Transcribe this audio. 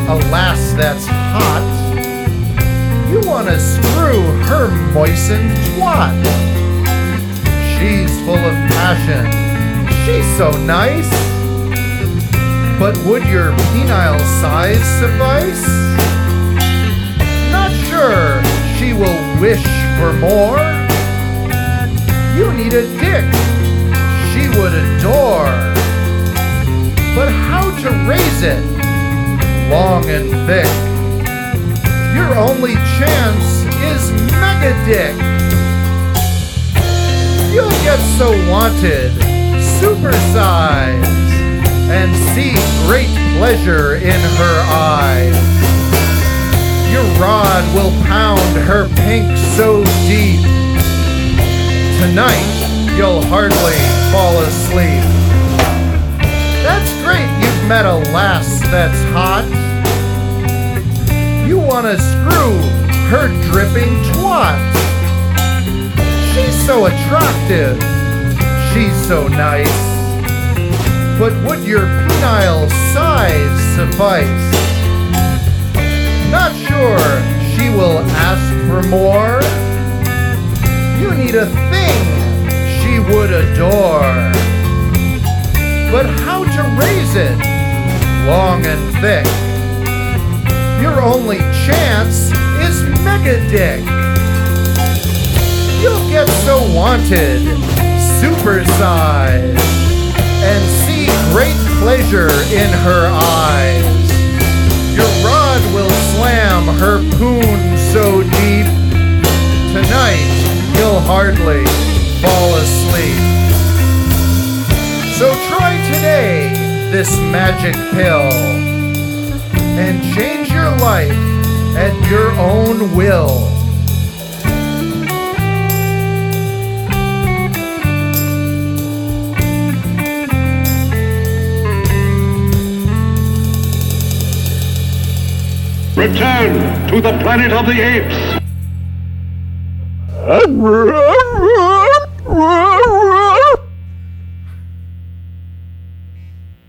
a lass that's hot. You wanna screw her moistened twat. She's full of passion, she's so nice. But would your penile size suffice? Not sure she will wish for more. You need a dick she would adore. But how to raise it long and thick? Your only chance is mega dick. You'll get so wanted, supersize, and see great pleasure in her eyes. Your rod will pound her pink so deep. Tonight, you'll hardly fall asleep. That's great, you've met a lass that's hot. You wanna screw her dripping twat. She's so attractive, she's so nice. But would your penile size suffice? Not sure she will ask for more. You need a thing she would adore. But how to raise it long and thick? Your only chance is mega dick. You'll get so wanted, supersize, and see great pleasure in her eyes. Your rod will slam her poon so deep. Tonight, you'll hardly fall asleep. So try today this magic pill and change your life at your own will. Return to the planet of the apes!